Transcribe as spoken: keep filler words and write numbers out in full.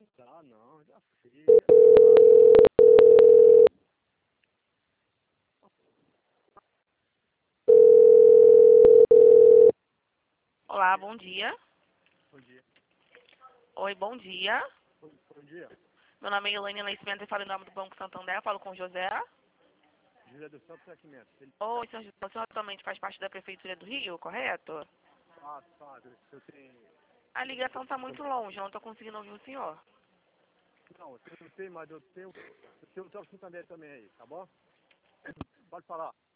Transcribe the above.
Já não, já fiz. Olá, bom dia. Bom dia. Oi, bom dia. Bom, bom dia. Meu nome é Elaine Nascimento e falo em nome do Banco Santander. Falo com o José. José do Santos Nascimento. Ele Oi, senhor José, o senhor atualmente faz parte da Prefeitura do Rio, correto? faz, faz. Eu tenho... A ligação está muito longe, eu não estou conseguindo ouvir o senhor. Não, eu não tenho, mas eu tenho... Eu tenho o Santander também aí, tá bom? Pode falar.